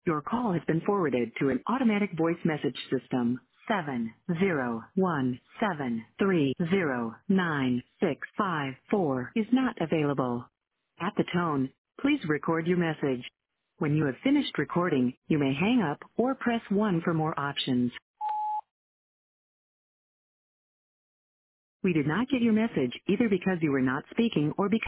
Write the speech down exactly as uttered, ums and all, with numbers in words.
Your call has been forwarded to an automatic voice message system. Seven zero one seven three zero nine six five four is not available. At the tone, please record your message. When you have finished recording, you may hang up or press one for more options. We did not get your message either because you were not speaking or because